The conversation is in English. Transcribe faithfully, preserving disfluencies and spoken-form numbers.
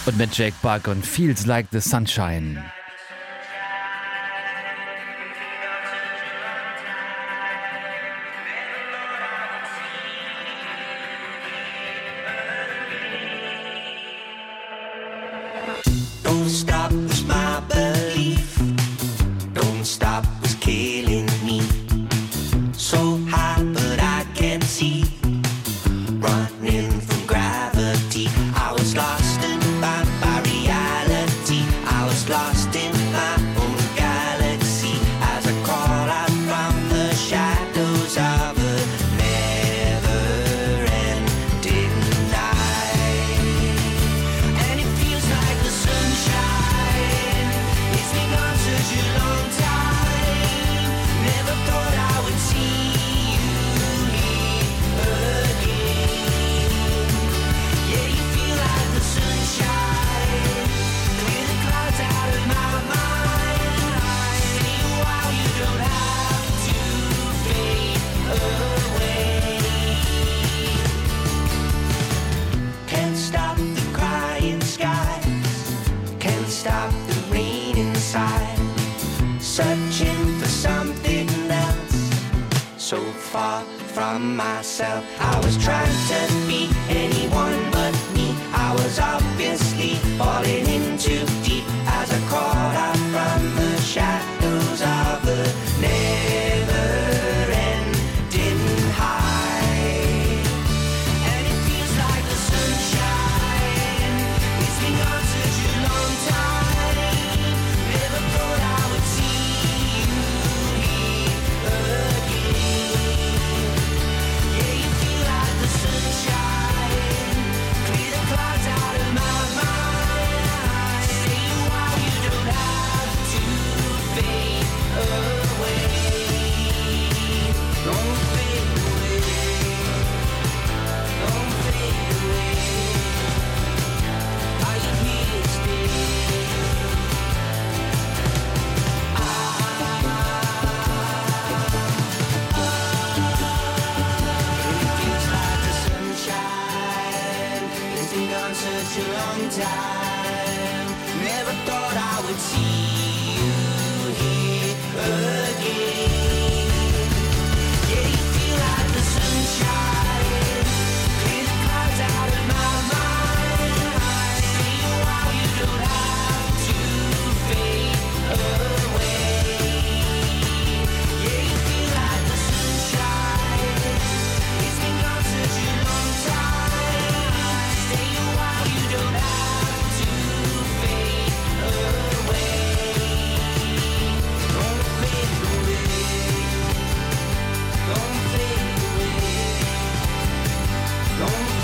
Und mit Jake Buck und Feels Like the Sunshine. Don't stop was my belief. Don't stop was killing me. So high but I can't see. Running from gravity. I was lost in my, my reality. I was lost in my own galaxy. As I crawled out from the shadows of a never-ending night. And it feels like the sunshine. It's been gone such a long time. Never thought I would see you here again. Yeah, you feel like the sunshine. Clear the clouds out of my mind. Stay a while, you don't have to fade away. Can't stop the crying skies. Can't stop the rain inside. Searching for something else. So far from myself. I was trying to be anyone but me. I was obviously falling in too deep. As I crawled out from the shadows of the never-ending high. And it feels like the sunshine. It's been gone such a long time. Never thought I would see you here again. Yeah, you feel like the sunshine. Clear the clouds out of my mind. Stay a while, you don't have to fade away. Don't fade away. Don't fade away. Are you here to stay? It feels like the sunshine. It's been gone such a long time. Never thought I would see you here again.